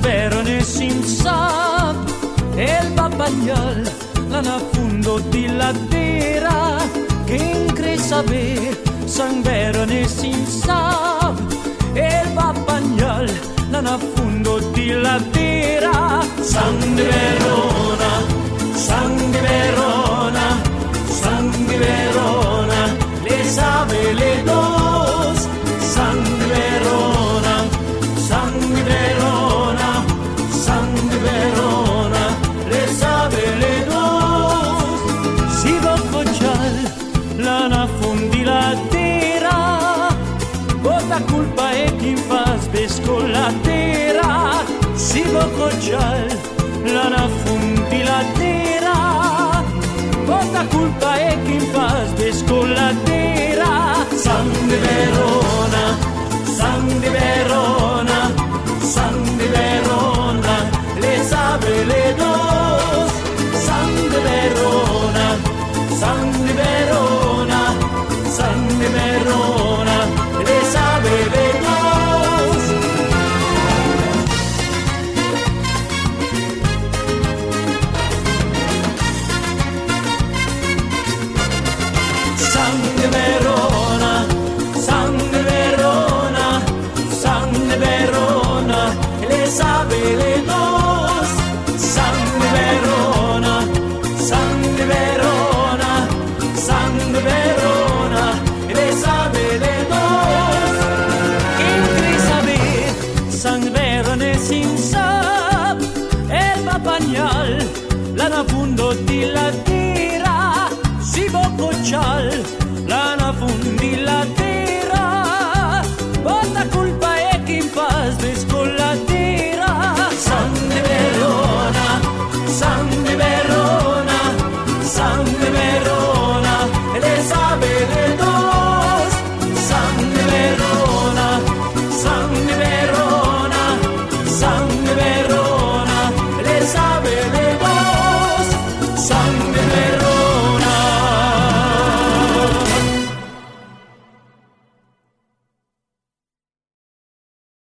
vero ne sin sap, el papagnol l'ana fundo di latera, che incre saber, san vero ne sin sap, el papagnol l'ana fundo di latera, San di Verona, San di Verona, San di Verona, le sabe le dos, San di Verona, San di Verona, San di Verona, le sabe le dos. Si va coccial, lana fondi la terra, bota culpa e chi fa sbescolatera. Si va coccial, lana fondi la terra, bota culpa e chi fa sbescolatera. San di Verona, San di Verona, San di Verona, le sabe le dos. San di Verona, San di Verona, San di Verona, le sabe le dos. San di Verona, San di Verona, San di Verona, le sabe le dos. San di Verona, San di Verona, San di Verona, le sabe le dos. Incri saber, San di Verona sin sap, el papagnol, l'ana fundo di la tira, si bococcial, l'ana fundi la tira.